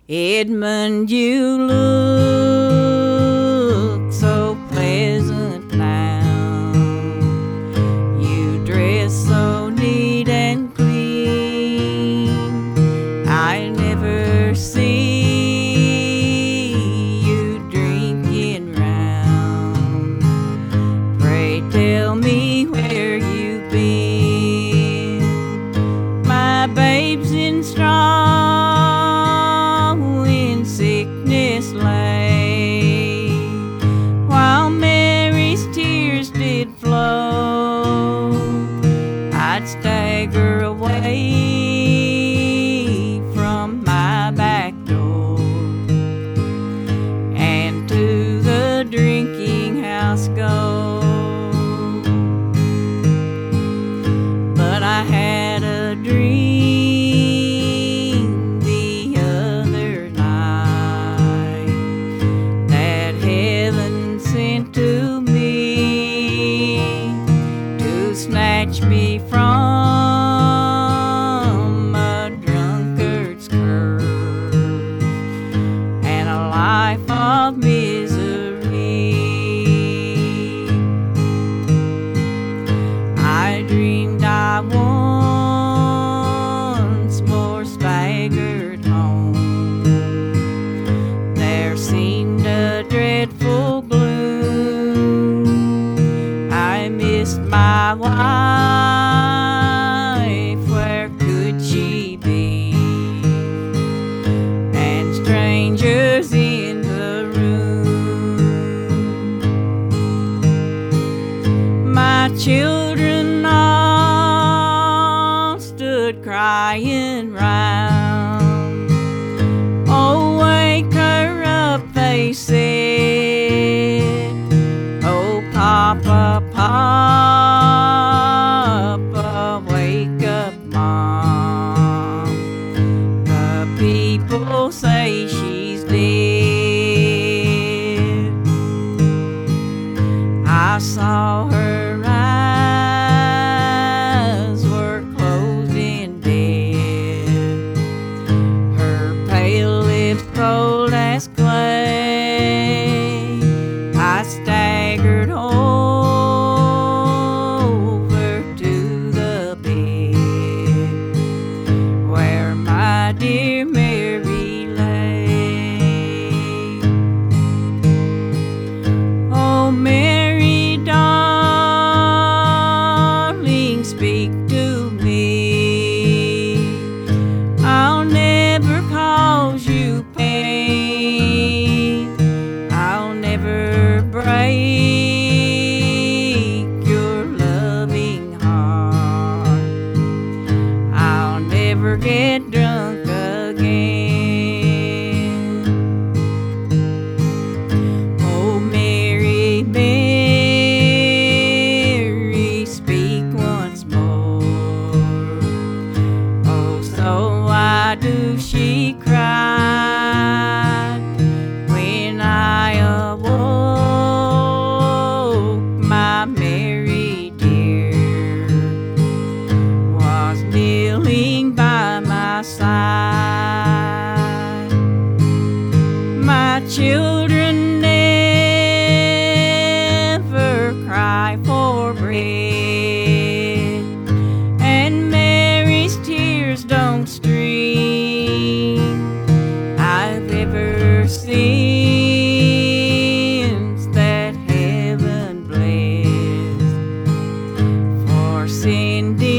Edmund, you look so pleasant now. You dress so neat and clean. I never see you drinking round. Pray tell me where you've been. My babe's in strong sickness lay, while Mary's tears did flow. I'd stagger away from my back door and to the drinking house go. But I had a dream to me to snatch me from a drunkard's curse and a life of misery. I dreamed I once more staggered home. There seemed a dreadful gloom. I missed my wife, where could she be? And strangers in the room. My children all stood crying round. Oh, wake her up, they said. Oh, Papa, Papa, wake up, Mom. The people say she's dead. I saw her eyes were closed in death, her pale lips cold as clay. I staggered over to the bed where my dear Mary lay. Oh, Mary, darling, speak to me. I'll never cause you pain. I'll never break your loving heart. I'll never get drunk again. Oh, Mary, Mary, speak once more. Oh, so why do she cry when I awoke? My Mary dear was kneeling by my side. My children never cry for bread, and Mary's tears don't stream. I've ever since that heaven blessed for sending